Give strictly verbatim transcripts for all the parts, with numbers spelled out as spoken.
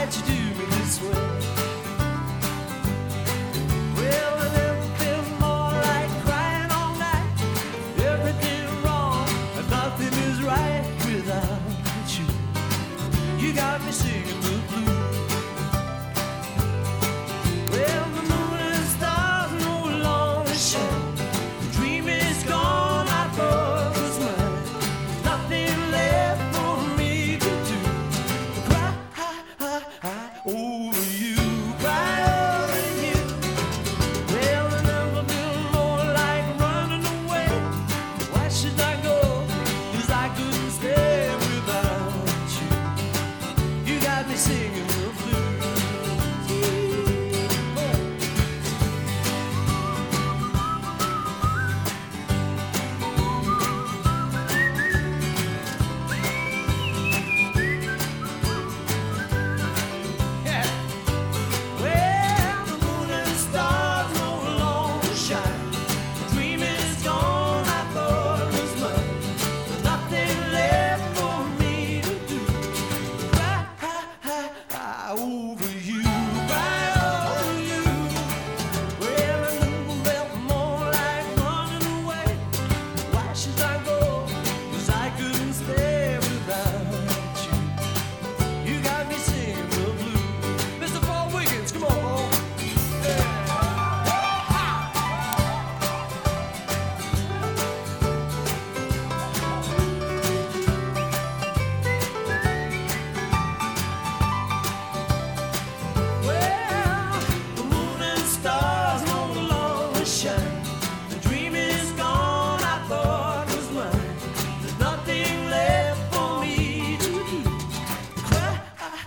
why'd you do me this way? Well, I never felt more like crying all night. Everything wrong and nothing is right without you. You got me singing the blues. Well, the moon and stars no longer shine. The dream is gone, I thought it was mine. Nothing left for me to do. Cry over you, cry over you. Well, I never felt more like running away. Why should I go? 'Cause I couldn't stay without you. You got me singing the blues. Yeah. Well, the moon and stars no longer shine. The dream is gone, I thought it was mine. There's nothing left for me to do. Cry over you, cry over you. Well, I never felt more like running away. Why should I go? 'Cause I couldn't stay without you. You got me singing the blues. Mister Paul Wiggins, come on, Paul. Well, the moon and stars no longer shine. The dream is gone, I thought it was mine. There's nothing left for me to do. Cry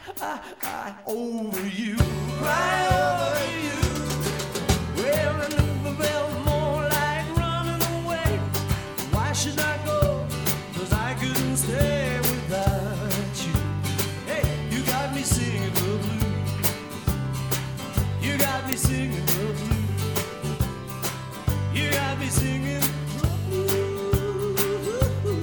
over you, cry over you. Well, I never felt more like running away. Why should I go? 'Cause I couldn't stay without you. Hey, you got me singing the blues. You got me singing the blues. You got me singing the blues.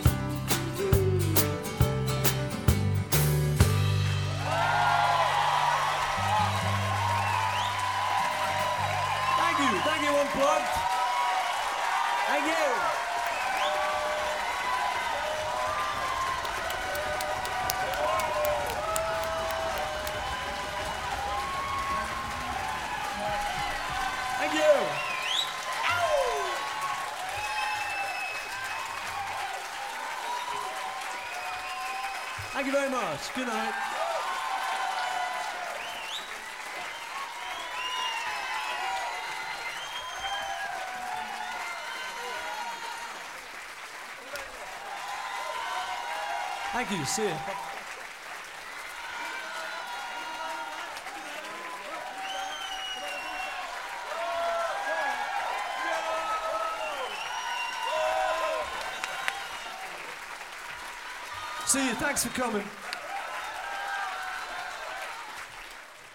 Thank you, thank you, Unplugged. Thank you. Thank you. Thank you very much. Good night. Thank you. See you. See you. Thanks for coming.